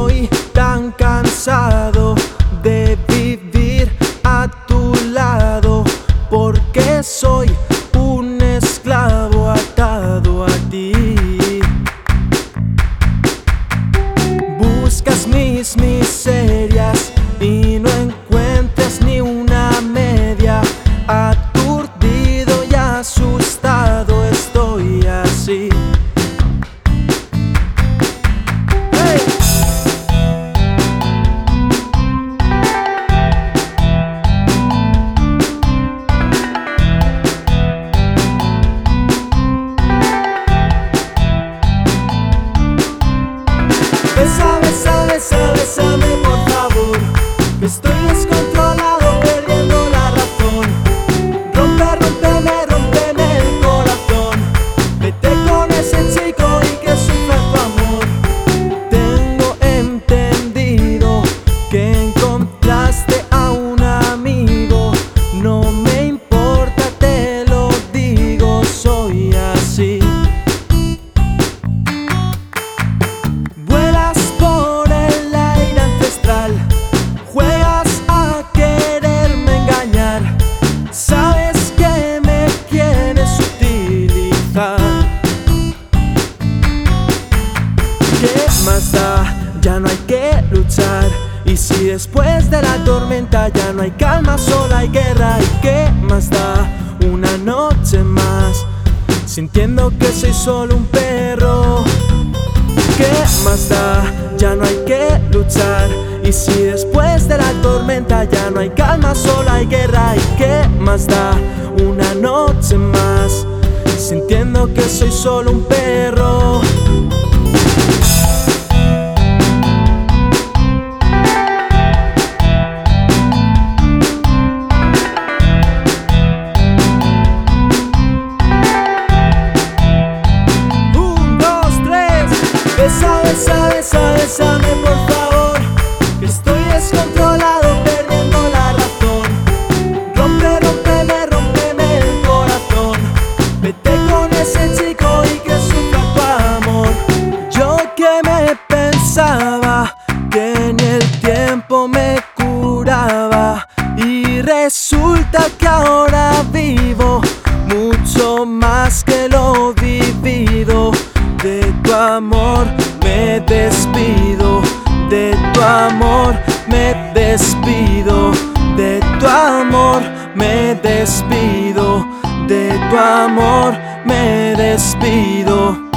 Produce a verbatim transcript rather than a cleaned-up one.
Estoy tan cansado de vivir a tu lado, porque soy un esclavo atado a ti. Buscas mis miserias y no encuentras ni una media. Aturdido y asustado estoy así. Besa, besa, besa, bésame por favor, que estoy descontrolado, perdiendo la razón. Rompe, rompeme, rompeme el corazón. Vete con ese chico y que sufra tu amor. Tengo entendido que encontraste a un amigo. No me importa, te lo digo, soy así. Juegas a quererme engañar, sabes que me quieres utilizar. ¿Qué más da? Ya no hay que luchar. Y si después de la tormenta ya no hay calma, solo hay guerra. ¿Y qué más da? Una noche más, sintiendo que soy solo un perro. ¿Qué más da? Ya no hay que luchar. Y si después de la tormenta ya no hay calma, solo hay guerra. ¿Y qué más da? Una noche más, sintiendo que soy solo un perro. Besa, besa, besa, bésame por favor, que estoy descontrolado, perdiendo la razón. Rompe, rompeme, rompeme el corazón. Vete con ese chico y que sufra tu amor. Yo que me pensaba que ni el tiempo me curaba, y resulta que ahora vivo mucho más que lo vivido. De tu amor me despido, de tu amor me despido, de tu amor me despido, de tu amor me despido.